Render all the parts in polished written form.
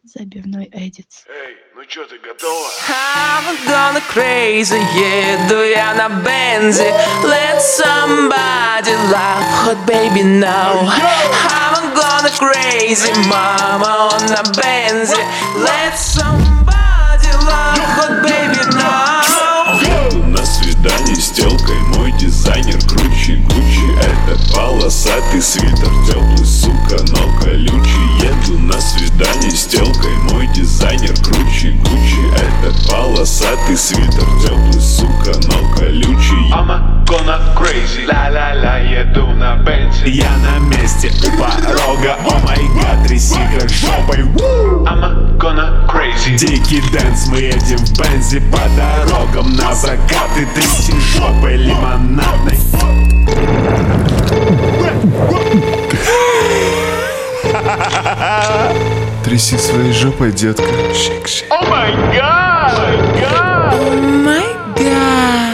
Забивной Эдитс. Эй, ну чё, ты готова? I'm gonna crazy, еду я на бензе. Let somebody love hot baby now. I'm gonna crazy, мама, он на бензе. Let somebody love hot baby now. Еду на свидание с телкой, мой дизайнер круче Гуччи. Это полосатый свитер, теплый, сука, но колючий. Еду на свидание с телкой, мой дизайнер круче Гуччи. Это полосатый свитер, теплый, сука, но колючий. I'm gonna crazy, ла-ла-ла, еду на бензе. Я на месте у порога, о май гад, тряси как жопой. I'm gonna crazy. Дикий дэнс, мы едем в бензе по дорогам на закат. И тряси жопой лимонадной. Тряси своей жопой, детка. Шик-шик. О май гад! Oh my god.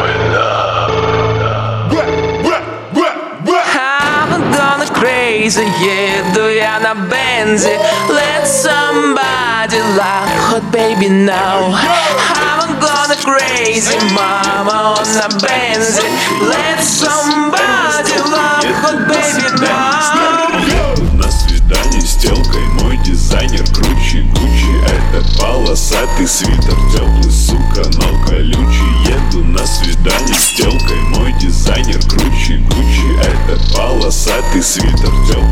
I'm gonna crazy, еду я на бензе. Let somebody love hot baby now. I'm gonna crazy, мама, он на бензе. Let somebody love hot baby now. Еду на свидание с телкой, мой дизайнер круче Гуччи. Это полосатый свитер, теплый, сука, но колючий. Еду на свидание с телкой, мой дизайнер круче Гуччи. Это полосатый свитер, теплый.